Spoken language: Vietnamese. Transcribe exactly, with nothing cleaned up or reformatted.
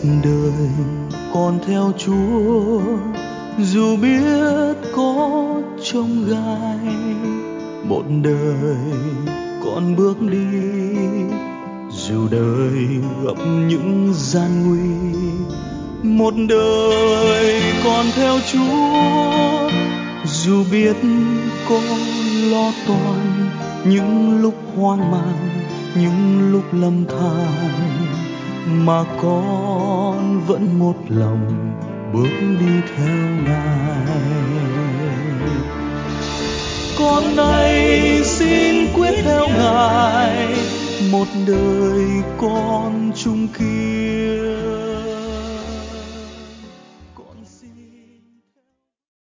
đời con theo Chúa, dù biết có chông gai. Một đời con bước đi, dù đời gặp những gian nguy. Một đời con theo Chúa, dù biết có lo toan những lúc hoang mang, những lúc lầm than, mà con vẫn một lòng bước đi theo Ngài. Con nay xin quyết theo Ngài, một đời con chung kính